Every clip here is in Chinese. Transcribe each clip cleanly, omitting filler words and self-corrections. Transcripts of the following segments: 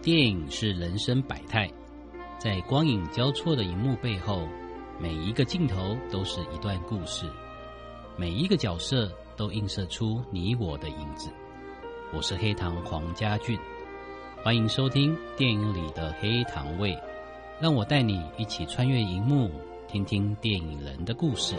电影是人生百态，在光影交错的荧幕背后，每一个镜头都是一段故事，每一个角色都映射出你我的影子。我是黑糖黄家俊，欢迎收听电影里的黑糖味，让我带你一起穿越荧幕，听听电影人的故事。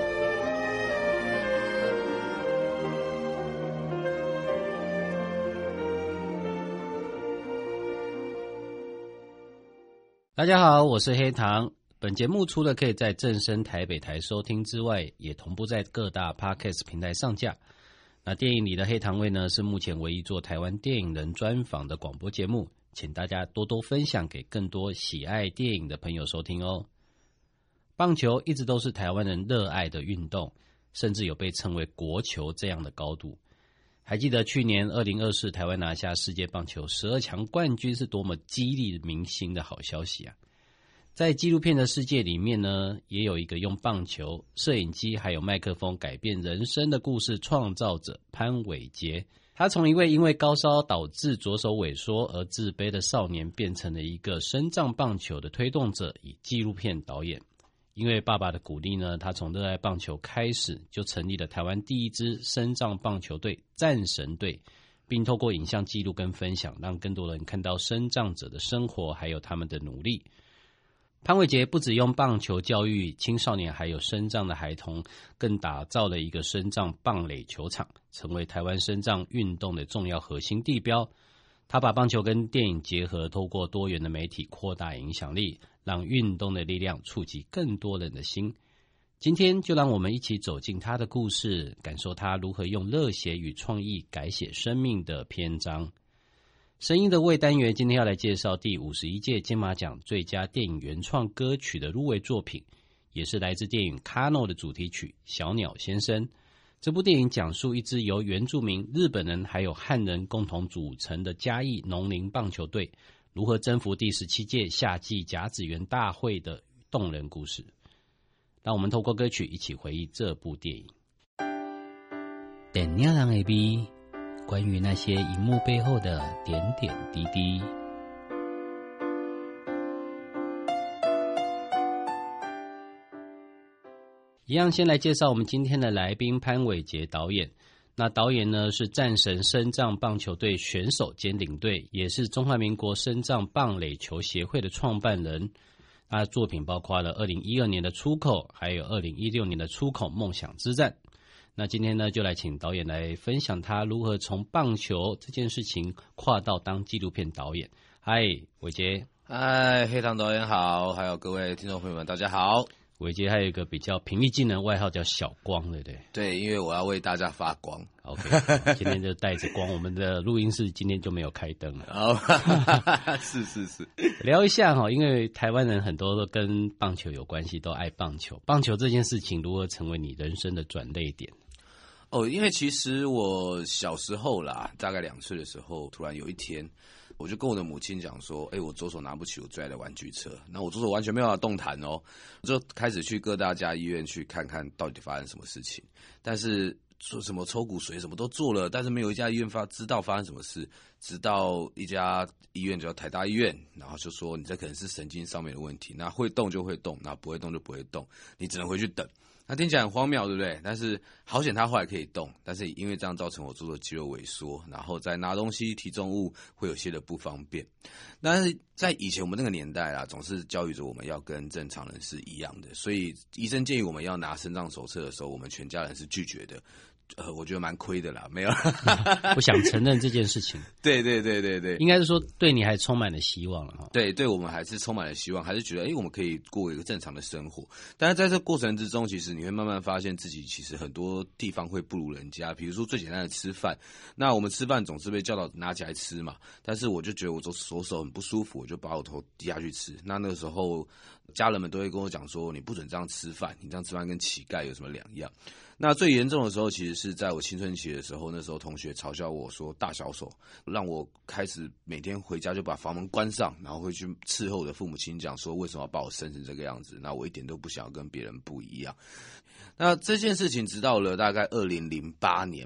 大家好，我是黑糖。本节目除了可以在正声台北台收听之外，也同步在各大 Podcast 平台上架。那电影里的黑糖味呢，是目前唯一做台湾电影人专访的广播节目，请大家多多分享给更多喜爱电影的朋友收听哦。棒球一直都是台湾人热爱的运动，甚至有被称为国球这样的高度。还记得去年2024台湾拿下世界棒球12强冠军是多么激励民心的好消息啊！在纪录片的世界里面呢，也有一个用棒球、摄影机还有麦克风改变人生的故事创造者潘伟杰。他从一位因为高烧导致左手萎缩而自卑的少年，变成了一个身障棒球的推动者与纪录片导演。因为爸爸的鼓励呢，他从热爱棒球开始，就成立了台湾第一支身障棒球队战神队，并透过影像记录跟分享，让更多人看到身障者的生活还有他们的努力。潘伟杰不只用棒球教育青少年还有身障的孩童，更打造了一个身障棒垒球场，成为台湾身障运动的重要核心地标。他把棒球跟电影结合，透过多元的媒体扩大影响力，让运动的力量触及更多人的心。今天就让我们一起走进他的故事，感受他如何用热血与创意改写生命的篇章。声音的味单元今天要来介绍第51届金马奖最佳电影原创歌曲的入围作品，也是来自电影《Kano》的主题曲《小鸟先生》。这部电影讲述一支由原住民、日本人还有汉人共同组成的嘉义农林棒球队如何征服第17届夏季甲子园大会的动人故事。让我们透过歌曲一起回忆这部电影。电影人的美，关于那些荧幕背后的点点滴滴。一样先来介绍我们今天的来宾潘伟杰导演。那导演呢是战神身障棒球队选手兼领队，也是中华民国身障棒垒球协会的创办人。他的作品包括了2012年的出口，还有2016年的出口梦想之战。那今天呢，就来请导演来分享他如何从棒球这件事情跨到当纪录片导演。嗨，伟杰。 嗨，黑糖导演好，还有各位听众朋友们，大家好。 伟杰还有一个比较平易近人的外号叫小光，对不对？ 对，因为我要为大家发光。 OK， 今天就带着光，我们的录音室今天就没有开灯了。 是。 聊一下哈，因为台湾人很多都跟棒球有关系，都爱棒球。棒球这件事情如何成为你人生的转捩点？ 因为其实我小时候啦，大概2岁的时候，突然有一天，我就跟我的母亲讲说，我左手拿不起我最爱的玩具车，那我左手完全没有办法动弹哦，我就开始去各大家医院去看看到底发生什么事情，但是说什么抽骨髓什么都做了，但是没有一家医院知道发生什么事，直到一家医院叫台大医院，然后就说你这可能是神经上面的问题，那会动就会动，那不会动就不会动，你只能回去等。那听起来很荒谬，对不对？但是好险他后来可以动，但是因为这样造成我左手肌肉萎缩，然后在拿东西提重物会有些的不方便。但是在以前我们那个年代啦，总是教育着我们要跟正常人是一样的，所以医生建议我们要拿身障手册的时候，我们全家人是拒绝的。我觉得蛮亏的啦，没有不想承认这件事情。 对， 应该是说对你还充满了希望了哈。 对我们还是充满了希望，还是觉得我们可以过一个正常的生活。但是在这过程之中，其实你会慢慢发现自己其实很多地方会不如人家。比如说最简单的吃饭，那我们吃饭总是被教导拿起来吃嘛，但是我就觉得我左手很不舒服，我就把我头低下去吃。那个时候家人们都会跟我讲说，你不准这样吃饭，你这样吃饭跟乞丐有什么两样？那最严重的时候，其实是在我青春期的时候，那时候同学嘲笑我说大小手，让我开始每天回家就把房门关上，然后会去伺候我的父母亲讲说为什么要把我生成这个样子，那我一点都不想要跟别人不一样。那这件事情直到了大概2008年吧，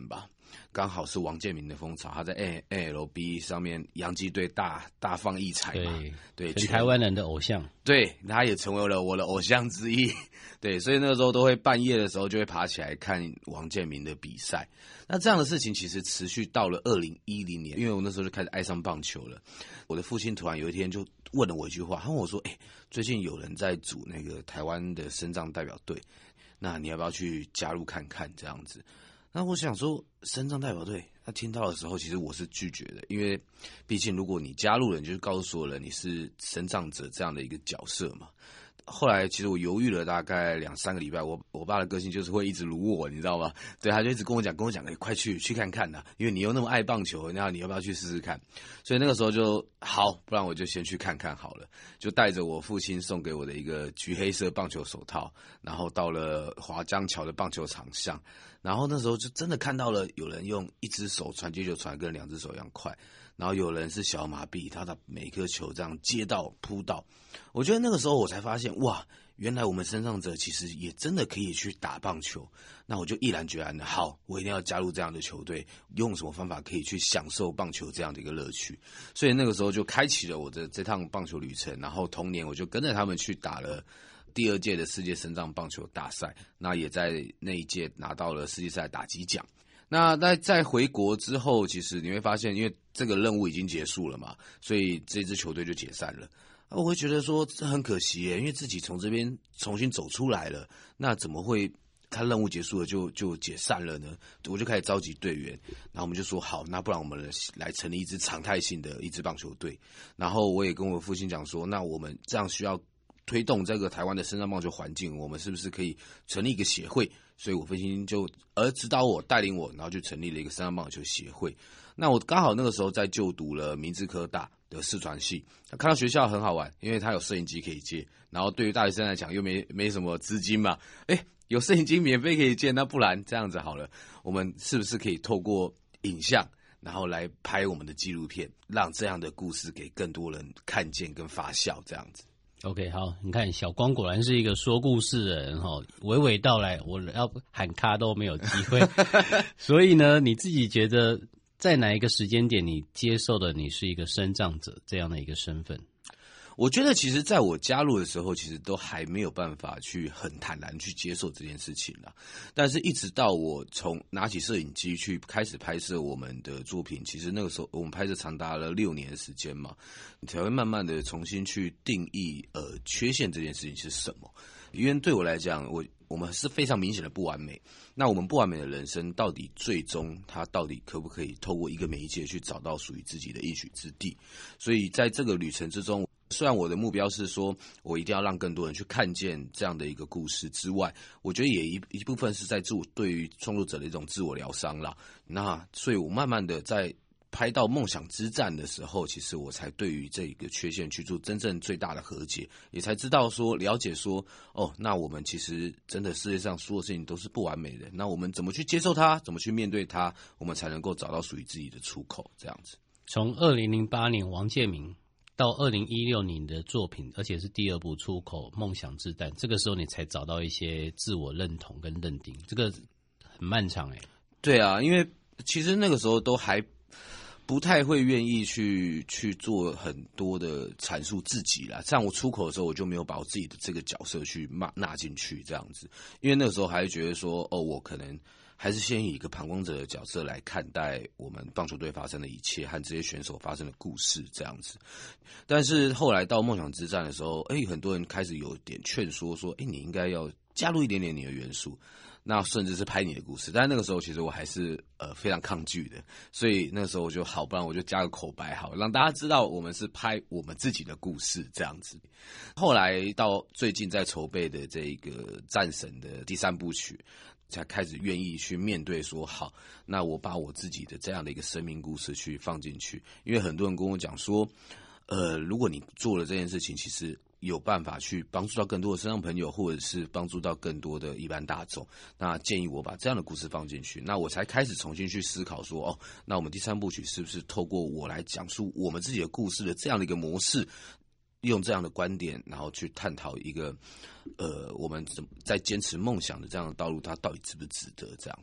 刚好是王建民的风潮，他在 NLB 上面洋基队大放异彩嘛，对， 全台湾人的偶像， 对，他也成为了我的偶像之一，对，所以那个时候都会半夜的时候就会爬起来看王建民的比赛。那这样的事情其实持续到了2010年，因为我那时候就开始爱上棒球了。我的父亲突然有一天就问了我一句话，他问我说：“最近有人在组那个台湾的身障代表队，那你要不要去加入看看？”这样子。那我想说，身障代表队，他听到的时候，其实我是拒绝的，因为毕竟如果你加入了，你就是告诉所有人你是身障者这样的一个角色嘛。后来其实我犹豫了大概2-3个礼拜，我爸的个性就是会一直撸我，你知道吗？对，他就一直跟我讲，快去看看呐，因为你又那么爱棒球，那你要不要去试试看？所以那个时候就好，不然我就先去看看好了，就带着我父亲送给我的一个橘黑色棒球手套，然后到了华江桥的棒球场上，然后那时候就真的看到了有人用一只手传接球传跟2只手一样快。然后有人是小麻痹，他的每颗球这样接到扑到，我觉得那个时候我才发现，哇，原来我们身障者其实也真的可以去打棒球。那我就毅然决然的，好，我一定要加入这样的球队，用什么方法可以去享受棒球这样的一个乐趣。所以那个时候就开启了我的这趟棒球旅程。然后同年我就跟着他们去打了第2届的世界身障棒球大赛，那也在那一届拿到了世界赛打击奖。那在回国之后，其实你会发现，因为这个任务已经结束了嘛，所以这支球队就解散了。我会觉得说这很可惜耶，因为自己从这边重新走出来了，那怎么会他任务结束了就解散了呢？我就开始召集队员，然后我们就说好，那不然我们来成立一支常态性的一支棒球队。然后我也跟我父亲讲说，那我们这样需要推动这个台湾的身障棒球环境，我们是不是可以成立一个协会？所以我父亲就指导我带领我，然后就成立了一个身障棒球协会。那我刚好那个时候在就读了明志科大的视传系，看到学校很好玩，因为它有摄影机可以借，然后对于大学生来讲又没什么资金嘛，有摄影机免费可以借，那不然这样子好了，我们是不是可以透过影像，然后来拍我们的纪录片，让这样的故事给更多人看见跟发酵这样子。 OK， 好，你看小光果然是一个说故事的人哈，娓娓道来，我要喊卡都没有机会。所以呢，你自己觉得在哪一个时间点你接受的你是一个身障者这样的一个身份？ 我觉得其实在我加入的时候，其实都还没有办法去很坦然去接受这件事情啦。但是一直到我从拿起摄影机去开始拍摄我们的作品，其实那个时候我们拍摄长达了6年的时间嘛，你才会慢慢的重新去定义缺陷这件事情是什么。因为对我来讲，我们是非常明显的不完美。那我们不完美的人生，到底最终它到底可不可以透过一个媒介去找到属于自己的应许之地？所以在这个旅程之中，虽然我的目标是说我一定要让更多人去看见这样的一个故事之外，我觉得也一部分是在对于创作者的一种自我疗伤啦。那所以我慢慢的在拍到梦想之战的时候，其实我才对于这个缺陷去做真正最大的和解，也才知道说了解说那我们其实真的世界上所有事情都是不完美的，那我们怎么去接受它，怎么去面对它，我们才能够找到属于自己的出口这样子。 从2008年王建民到2016年的作品，而且是第2部出口《梦想之蛋》，这个时候你才找到一些自我认同跟认定，这个很漫长对啊，因为其实那个时候都还不太会愿意去做很多的阐述自己啦。像我出口的时候，我就没有把我自己的这个角色去纳进去这样子，因为那个时候还是觉得说，我可能还是先以一个旁观者的角色来看待我们棒球队发生的一切和这些选手发生的故事这样子。但是后来到梦想之战的时候，很多人开始有点劝说你应该要加入一点点你的元素，那甚至是拍你的故事。但是那个时候其实我还是非常抗拒的，所以那个时候我就好，不然我就加个口白好，让大家知道我们是拍我们自己的故事这样子。后来到最近在筹备的这个战神的第3部曲，才开始愿意去面对说好，那我把我自己的这样的一个生命故事去放进去。因为很多人跟我讲说如果你做了这件事情，其实有办法去帮助到更多的身障朋友，或者是帮助到更多的一般大众，那建议我把这样的故事放进去。那我才开始重新去思考说那我们第3部曲是不是透过我来讲述我们自己的故事的这样的一个模式，用这样的观点，然后去探讨一个我们在坚持梦想的这样的道路，它到底值不值得这样子。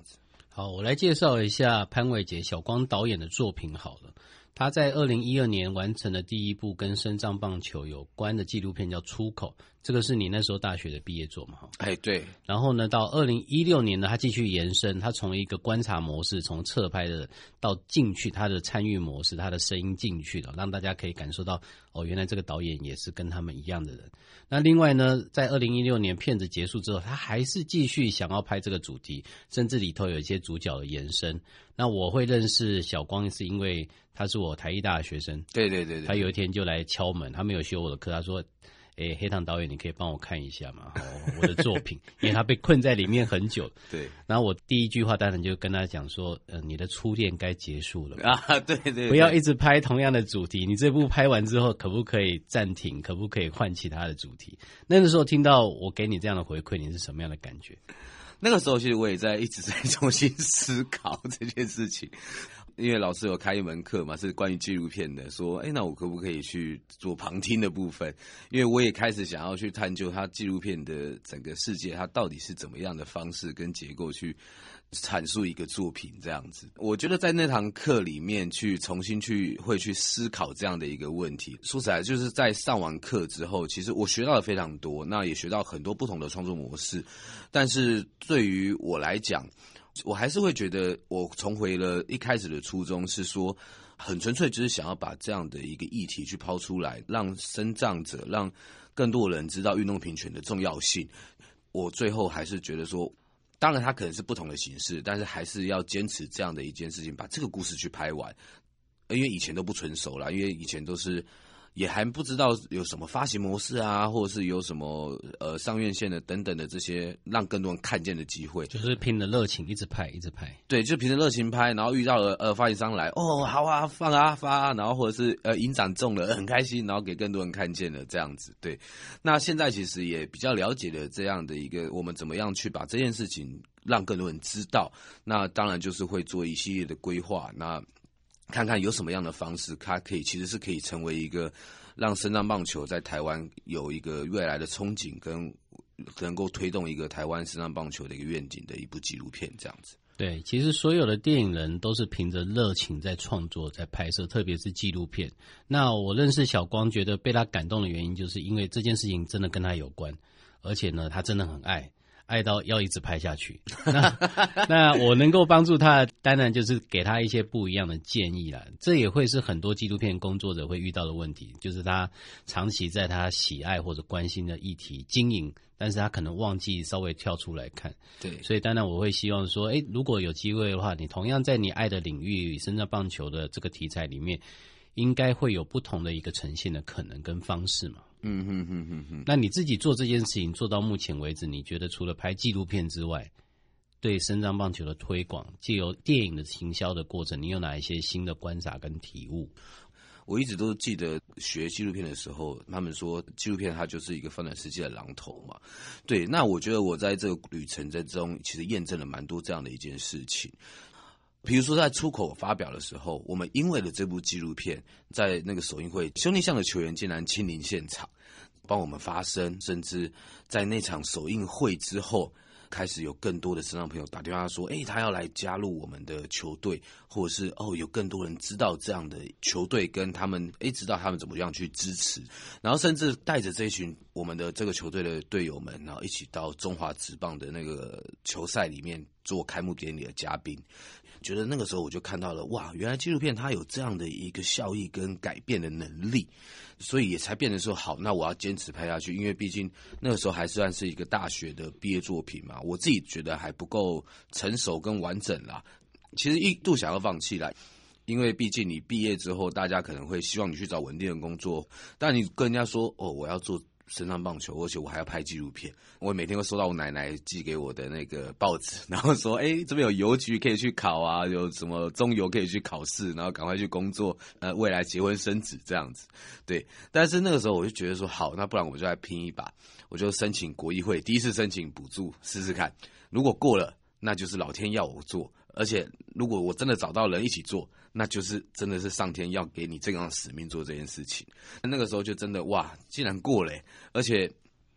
好，我来介绍一下潘伟杰小光导演的作品好了。他在2012年完成了第一部跟身障棒球有关的纪录片，叫《出口》，这个是你那时候大学的毕业作嘛？ 哎，对。 然后呢，到2016年呢，他继续延伸，他从一个观察模式，从侧拍的到进去，他的参与模式，他的声音进去了，让大家可以感受到哦，原来这个导演也是跟他们一样的人。那另外呢，在2016年片子结束之后，他还是继续想要拍这个主题，甚至里头有一些主角的延伸。那我会认识小光是因为他是我台艺大的学生， 对，他有一天就来敲门，他没有修我的课，他说黑糖导演，你可以帮我看一下吗？我的作品，因为他被困在里面很久。 对， 然后我第一句话当然就跟他讲说，你的初恋该结束了啊，对， 不要一直拍同样的主题，你这部拍完之后可不可以暂停，可不可以换其他的主题？那个时候听到我给你这样的回馈，你是什么样的感觉？ 那个时候其实我也一直在重新思考这件事情。因为老师有开一门课嘛，是关于纪录片的，说，那我可不可以去做旁听的部分？因为我也开始想要去探究它纪录片的整个世界，它到底是怎么样的方式跟结构去阐述一个作品这样子。我觉得在那堂课里面去重新会去思考这样的一个问题。说实在，就是在上完课之后，其实我学到了非常多，那也学到很多不同的创作模式。但是对于我来讲，我还是会觉得我重回了一开始的初衷，是说很纯粹就是想要把这样的一个议题去抛出来，让身障者，让更多人知道运动平权的重要性。我最后还是觉得说，当然它可能是不同的形式，但是还是要坚持这样的一件事情，把这个故事去拍完。因为以前都不成熟啦，因为以前都是也还不知道有什么发行模式啊，或者是有什么上院线的等等的这些让更多人看见的机会， 就是凭着热情一直拍。 对，就凭着热情拍，然后遇到了发行商来，好啊，放啊发啊，然后或者是影展中了很开心，然后给更多人看见了这样子。对，那现在其实也比较了解了这样的一个我们怎么样去把这件事情让更多人知道。那当然就是会做一系列的规划，那看看有什么样的方式，它其实是可以成为一个让身障棒球在台湾有一个未来的憧憬，跟能够推动一个台湾身障棒球的一个愿景的一部纪录片这样子。 对，其实所有的电影人都是凭着热情在创作、在拍摄，特别是纪录片。那我认识小光，觉得被他感动的原因，就是因为这件事情真的跟他有关，而且呢，他真的很爱到要一直拍下去。那我能够帮助他，当然就是给他一些不一样的建议啦。这也会是很多纪录片工作者会遇到的问题，就是他长期在他喜爱或者关心的议题经营，但是他可能忘记稍微跳出来看。 对， 所以当然我会希望说，如果有机会的话，你同样在你爱的领域身障棒球的这个题材里面，应该会有不同的一个呈现的可能跟方式嘛。那你自己做这件事情做到目前为止，你觉得除了拍纪录片之外，对身障棒球的推广，藉由电影的行销的过程，你有哪一些新的观察跟体悟？ 我一直都记得学纪录片的时候，他们说纪录片它就是一个翻转世界的榔头嘛。对，那我觉得我在这个旅程之中，其实验证了蛮多这样的一件事情。比如说在出口发表的时候，我们因为了这部纪录片，在那个首映会，兄弟象的球员竟然亲临现场帮我们发声，甚至在那场首映会之后，开始有更多的身障朋友打电话说，他要来加入我们的球队，或者是有更多人知道这样的球队，跟他们知道他们怎么样去支持，然后甚至带着这一群我们的这个球队的队友们，然后一起到中华职棒的那个球赛里面做开幕典礼的嘉宾。觉得那个时候我就看到了，哇，原来纪录片它有这样的一个效益跟改变的能力，所以也才变成说，好，那我要坚持拍下去。因为毕竟那个时候还算是一个大学的毕业作品嘛，我自己觉得还不够成熟跟完整啦。其实一度想要放弃啦，因为毕竟你毕业之后，大家可能会希望你去找稳定的工作，但你跟人家说，我要做身障棒球，而且我还要拍纪录片。我每天会收到我奶奶寄给我的那个报纸，然后说，这边有邮局可以去考啊，有什么中邮可以去考试，然后赶快去工作，未来结婚生子这样子。对，但是那个时候我就觉得说，好，那不然我就来拼一把，我就申请国议会，第一次申请补助试试看，如果过了，那就是老天要我做，而且如果我真的找到人一起做，那就是真的是上天要给你这样的使命做这件事情。那个时候就真的哇，竟然过了而且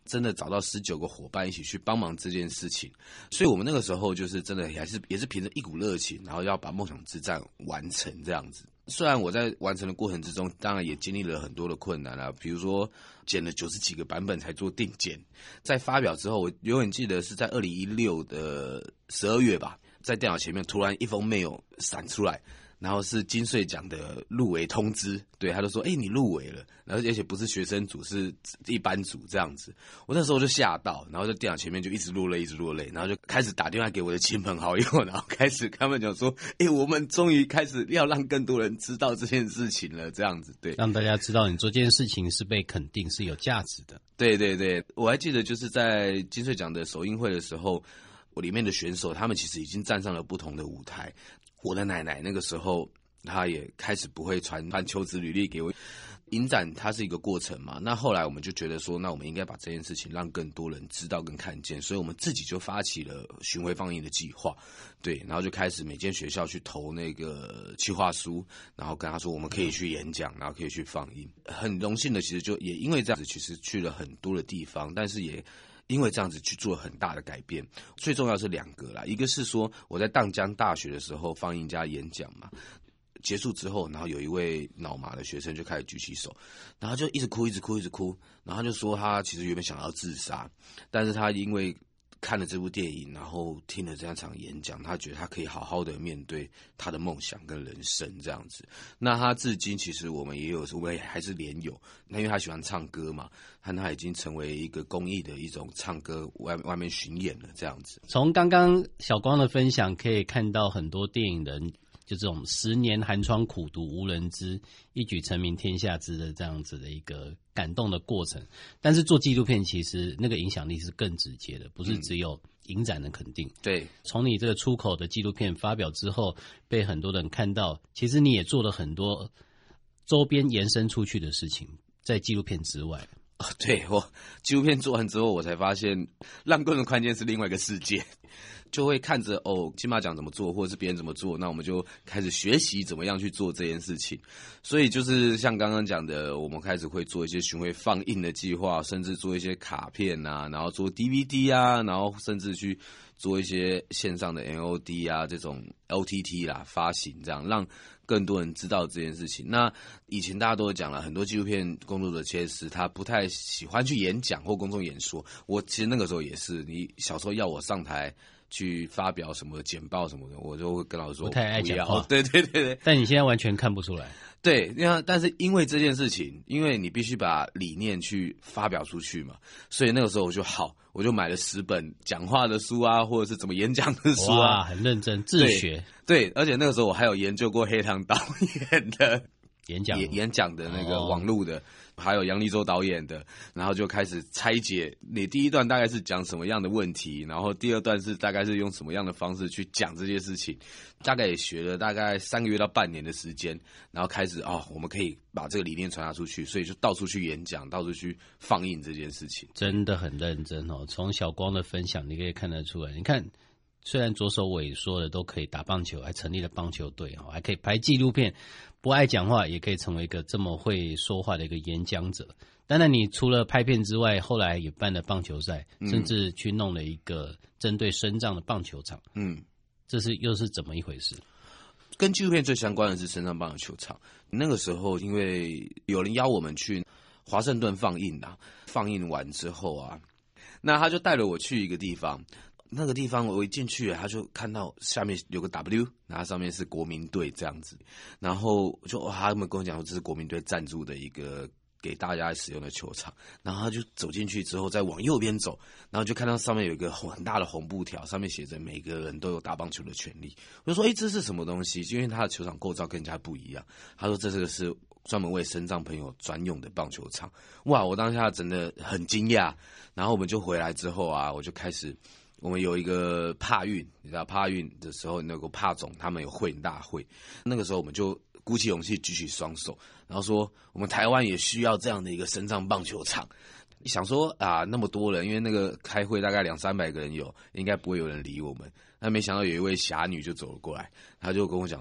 真的找到19个伙伴一起去帮忙这件事情，所以我们那个时候就是真的也是凭着一股热情，然后要把梦想之战完成这样子。虽然我在完成的过程之中，当然也经历了很多的困难啦，比如说剪了90几个版本才做定剪，在发表之后，我永远记得是在2016的12月吧，在电脑前面突然一封 mail 闪出来。然后是金穗奖的入围通知，对，他就说，你入围了，然后而且不是学生组，是一般组这样子。我那时候就吓到，然后在电脑前面就一直落泪，然后就开始打电话给我的亲朋好友，然后开始跟他们讲说，我们终于开始要让更多人知道这件事情了，这样子，对， 让大家知道你做这件事情是被肯定，是有价值的。 对对对，我还记得就是在金穗奖的首映会的时候，我里面的选手他们其实已经站上了不同的舞台。我的奶奶那个时候，她也开始不会传求职履历给我。影展它是一个过程嘛，那后来我们就觉得说，那我们应该把这件事情让更多人知道跟看见，所以我们自己就发起了巡回放映的计划，对，然后就开始每间学校去投那个企划书，然后跟他说我们可以去演讲，然后可以去放映。很荣幸的，其实就也因为这样子，其实去了很多的地方，但是也因为这样子去做很大的改变。最重要是2个啦，一个是说我在淡江大学的时候放映加演讲嘛，结束之后，然后有一位脑麻的学生就开始举起手，然后就一直哭，然后他就说他其实原本想要自杀，但是他因为看了这部电影，然后听了这场演讲，他觉得他可以好好的面对他的梦想跟人生这样子。那他至今其实我们也还是连友，那因为他喜欢唱歌嘛，他已经成为一个公益的一种唱歌外面巡演了这样子。 从刚刚小光的分享可以看到很多电影人就这种10年寒窗苦读无人知，一举成名天下知的这样子的一个感动的过程。但是做纪录片其实那个影响力是更直接的，不是只有影展的肯定。 对， 从你这个出口的纪录片发表之后，被很多人看到，其实你也做了很多周边延伸出去的事情，在纪录片之外。 对，我纪录片做完之后，我才发现让更多人看见是另外一个世界。就会看着金马奖怎么做，或者是别人怎么做，那我们就开始学习怎么样去做这件事情。所以就是像刚刚讲的，我们开始会做一些巡回放映的计划，甚至做一些卡片啊，然后做 DVD 啊，然后甚至去做一些线上的 NOD 啊，这种 LTT 啦发行，这样让更多人知道这件事情。那以前大家都有讲了，很多纪录片工作者其实他不太喜欢去演讲或公众演说。我其实那个时候也是，你小时候要我上台去发表什么简报什么的，我就会跟老师说不太爱讲话。 对对对对， 但你现在完全看不出来。 对，但是因为这件事情，因为你必须把理念去发表出去嘛，所以那个时候我就买了10本讲话的书啊，或者是怎么演讲的书啊， 哇，很认真自学。 对，而且那个时候我还有研究过黑糖导演的演讲的那个网路的，还有杨立洲导演的，然后就开始拆解你第一段大概是讲什么样的问题，然后第2段是大概是用什么样的方式去讲这些事情，大概也学了大概3个月到半年的时间，然后开始我们可以把这个理念传达出去，所以就到处去演讲，到处去放映这件事情， 真的很认真哦。从小光的分享你可以看得出来，你看虽然左手萎缩的都可以打棒球，还成立了棒球队，还可以拍纪录片，不爱讲话也可以成为一个这么会说话的一个演讲者。当然你除了拍片之外，后来也办了棒球赛，甚至去弄了一个针对身障的棒球场。这又是怎么一回事？ 跟纪录片最相关的是身障棒球场。那个时候因为有人邀我们去华盛顿放映啊，放映完之后啊，那他就带了我去一个地方，那个地方我一进去，他就看到下面有个 W， 然后上面是国民队这样子，然后他们跟我讲说这是国民队赞助的一个给大家使用的球场，然后他就走进去之后再往右边走，然后就看到上面有一个很大的红布条，上面写着每个人都有打棒球的权利。我就说这是什么东西？因为他的球场构造跟人家不一样。他说这是专门为身障朋友专用的棒球场。哇，我当下真的很惊讶。然后我们就回来之后啊，我就开始我们有一个帕运，你知道帕运的时候那个帕总他们有会大会，那个时候我们就鼓起勇气举起双手，然后说我们台湾也需要这样的一个身障棒球场。你想说那么多人，因为那个开会大概200-300个人有，应该不会有人理我们。那没想到有一位侠女就走了过来，她就跟我讲说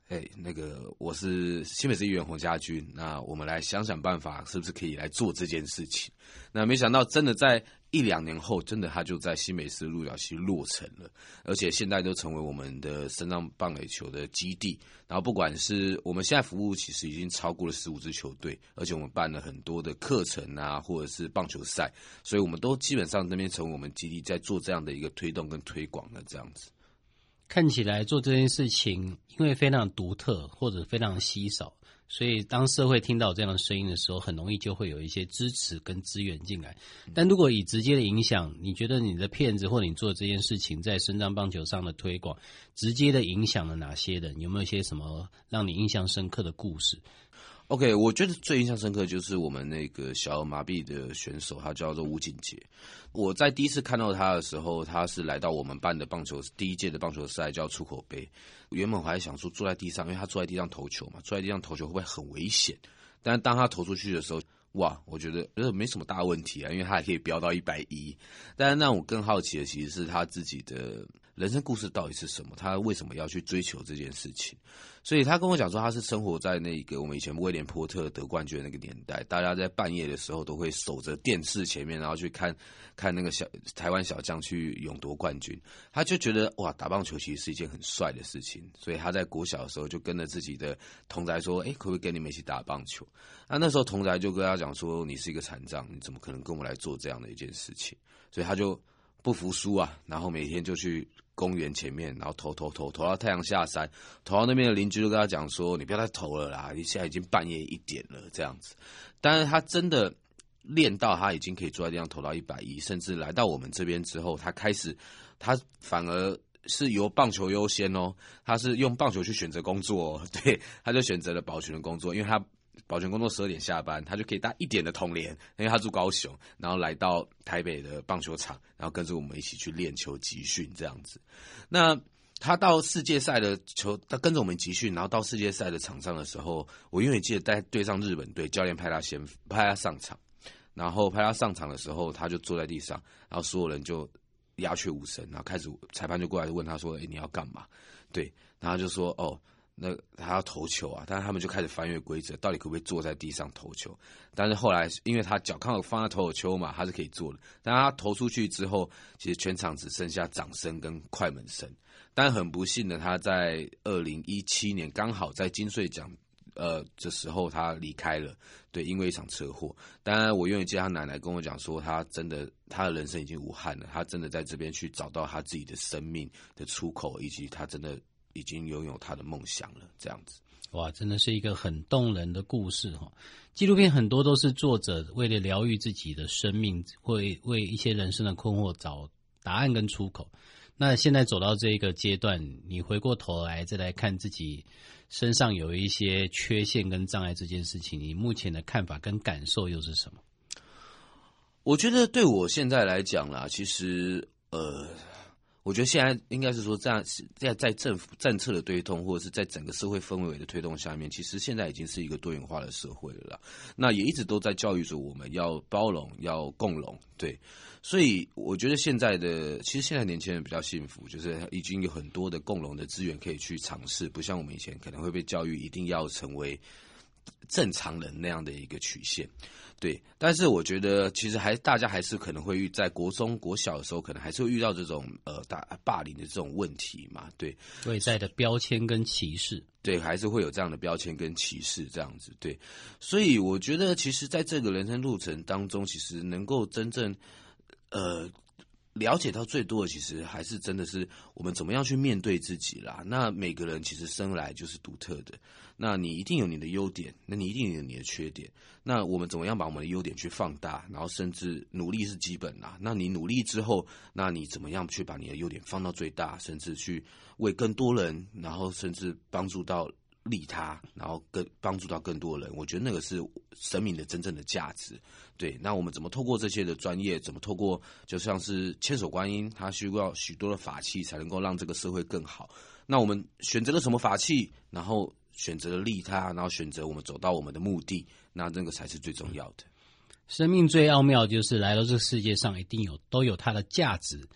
我是新北市议员洪家军，那我们来想想办法，是不是可以来做这件事情？那没想到真的在1-2年后，真的他就在新北市鹿角溪落成了，而且现在都成为我们的身障棒垒球的基地。然后不管是我们现在服务，其实已经超过了15支球队，而且我们办了很多的课程啊，或者是棒球赛，所以我们都基本上那边成为我们基地，在做这样的一个推动跟推广的这样子。 看起来做这件事情，因为非常独特或者非常稀少，所以当社会听到这样的声音的时候，很容易就会有一些支持跟资源进来。但如果以直接的影响，你觉得你的片子或你做这件事情在身障棒球上的推广，直接的影响了哪些人？有没有一些什么让你印象深刻的故事 ？OK， 我觉得最印象深刻就是我们那个小儿麻痹的选手，他叫做吴景杰。我在第一次看到他的时候，他是来到我们办的第一届的棒球赛，叫出口杯。原本我还想说坐在地上，因为他坐在地上投球嘛，坐在地上投球会不会很危险？但是当他投出去的时候，哇，我觉得没什么大问题啊，因为他还可以飙到110。但是让我更好奇的其实是他自己的人生故事到底是什么，他为什么要去追求这件事情。所以他跟我讲说，他是生活在那个我们以前威廉波特得冠军的那个年代，大家在半夜的时候都会守着电视前面，然后去看那个台湾小将去勇夺冠军。他就觉得哇，打棒球其实是一件很帅的事情，所以他在国小的时候就跟着自己的同侪说，可不可以跟你们一起打棒球？那时候同侪就跟他讲说，你是一个残障，你怎么可能跟我们来做这样的一件事情？所以他就不服输啊，然后每天就去公园前面，然后投到太阳下山，投到那边的邻居就跟他讲说，你不要再投了啦，你现在已经半夜1点了这样子。但是他真的练到他已经可以坐在地上投到110，甚至来到我们这边之后，他反而是由棒球优先哦，他是用棒球去选择工作哦，对，他就选择了保全的工作，因为他保全工作12点下班，他就可以搭1点的统联，因为他住高雄，然后来到台北的棒球场，然后跟着我们一起去练球集训这样子。那他到世界赛的他跟着我们集训，然后到世界赛的场上的时候，我永远记得在对上日本队，教练派他上场，然后派他上场的时候，他就坐在地上，然后所有人就鸦雀无声，然后开始裁判就过来问他说：“你要干嘛？”对，然后他就说：“那他要投球啊！”但是他们就开始翻越规则，到底可不可以坐在地上投球？但是后来，因为他脚刚好放在投手丘嘛，他是可以坐的。但他投出去之后，其实全场只剩下掌声跟快门声。但很不幸的，他在2017年刚好在金穗奖的时候他离开了，对，因为一场车祸。当然，我永远记得他奶奶跟我讲说，他的人生已经无憾了，他真的在这边去找到他自己的生命的出口，以及他真的已经拥有他的梦想了，这样子。 哇，真的是一个很动人的故事哈！纪录片很多都是作者为了疗愈自己的生命，会为一些人生的困惑找答案跟出口。那现在走到这一个阶段，你回过头来再来看自己身上有一些缺陷跟障碍这件事情，你目前的看法跟感受又是什么？ 我觉得对我现在来讲啦，其实我觉得现在应该是说，在政府政策的推动，或者是在整个社会氛围的推动下面，其实现在已经是一个多元化的社会了啦。那也一直都在教育着我们要包容，要共融，对。所以我觉得其实现在年轻人比较幸福，就是已经有很多的共融的资源可以去尝试，不像我们以前可能会被教育一定要成为正常人那样的一个曲线。对，但是我觉得其实大家还是可能会在国中国小的时候，可能还是会遇到这种霸凌的这种问题嘛，对， 外在的标签跟歧视， 对，还是会有这样的标签跟歧视这样子，对，所以我觉得其实在这个人生路程当中，其实能够真正了解到最多的，其实还是真的是我们怎么样去面对自己啦。那每个人其实生来就是独特的，那你一定有你的优点，那你一定有你的缺点。那我们怎么样把我们的优点去放大，然后甚至努力是基本啦。那你努力之后，那你怎么样去把你的优点放到最大，甚至去为更多人，然后甚至帮助到利他，然后帮助到更多人，我觉得那个是生命的真正的价值。对，那我们怎么透过这些的专业，怎么透过就像是千手观音，它需要许多的法器才能够让这个社会更好。那我们选择了什么法器，然后选择了利他，然后选择我们走到我们的目的，那个才是最重要的。 生命最奥妙就是来到这个世界上，一定都有它的价值。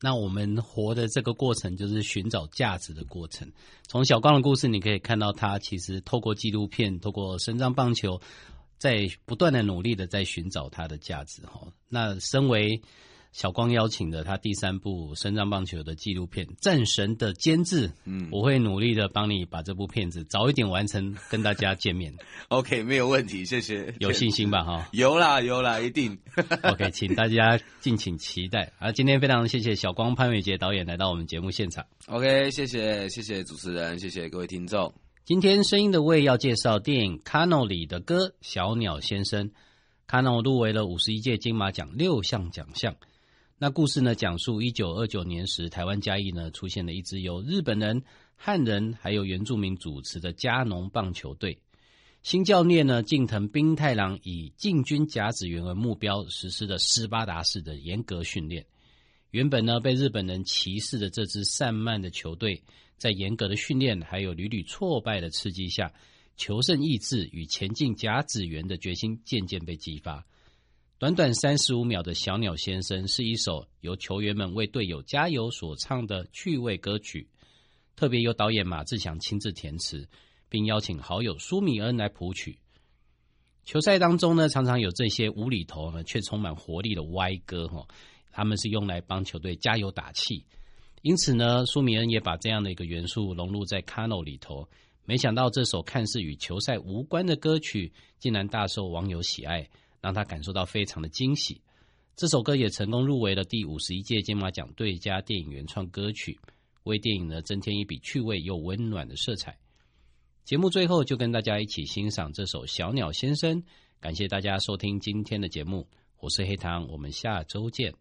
那我们活的这个过程就是寻找价值的过程。从小光的故事你可以看到，他其实透过纪录片，透过身障棒球，在不断的努力的在寻找他的价值。那身为小光邀请的他第3部身障棒球的纪录片《战神的监制》，我会努力的帮你把这部片子早一点完成，跟大家见面。 OK， 没有问题，谢谢。 有信心吧？哈， 有啦，一定。 OK， 请大家敬请期待。今天非常谢谢小光潘玮杰导演来到我们节目现场。 OK， 谢谢主持人，谢谢各位听众。 今天声音的味要介绍电影《Kano》里的歌《小鸟先生》。Kano 入围了51届金马奖6项奖项。那故事呢，讲述1929年时，台湾嘉义呢出现了一支由日本人、汉人还有原住民主持的嘉农棒球队。新教练呢，近藤兵太郎以进军甲子园为目标，实施了斯巴达式的严格训练。原本呢被日本人歧视的这支散漫的球队，在严格的训练还有屡屡挫败的刺激下，求胜意志与前进甲子园的决心渐渐被激发。短短35秒的小鸟先生是一首由球员们为队友加油所唱的趣味歌曲，特别由导演马志祥亲自填词，并邀请好友苏米恩来谱曲。球赛当中呢，常常有这些无厘头呢却充满活力的歪歌，他们是用来帮球队加油打气。因此呢，苏米恩也把这样的一个元素融入在 Kano 里头。没想到这首看似与球赛无关的歌曲，竟然大受网友喜爱，让他感受到非常的惊喜。这首歌也成功入围了第51届金马奖最佳电影原创歌曲，为电影呢增添一笔趣味又温暖的色彩。节目最后就跟大家一起欣赏这首《小鸟先生》，感谢大家收听今天的节目，我是黑糖，我们下周见。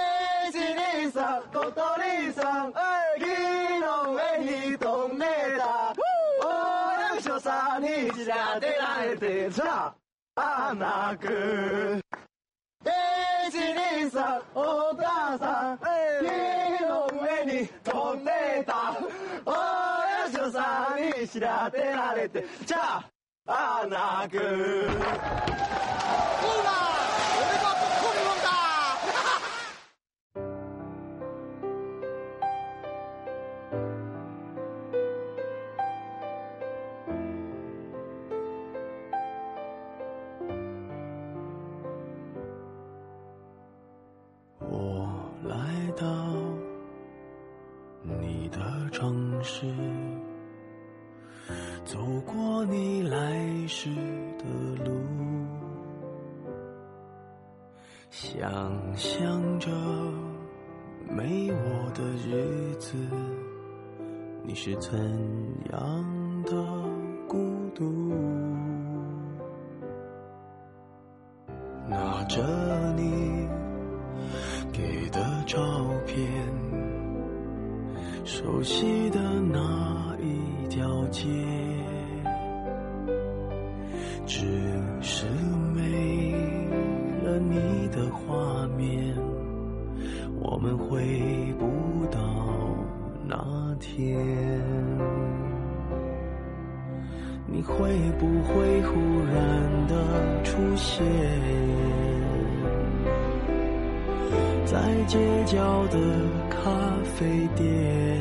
お母さん、木の上に飛んでた。おやしょさんに知らせられて、じゃあ、泣く。そうだ、俺がポッコリ飲んだ。城市，走过你来时的路，想象着没我的日子，你是怎样的孤独？拿着你给的照片，熟悉的那一条街，只是没了你的画面，我们回不到那天。你会不会忽然的出现在街角的咖啡店？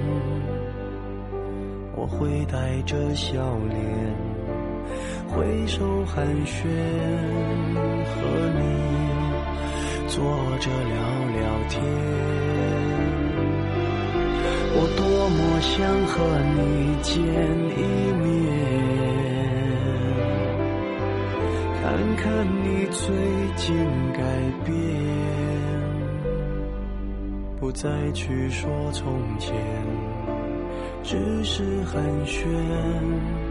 我会带着笑脸挥手寒暄，和你坐着聊聊天。我多么想和你见一面，看看你最近改变，不再去说从前，只是寒暄。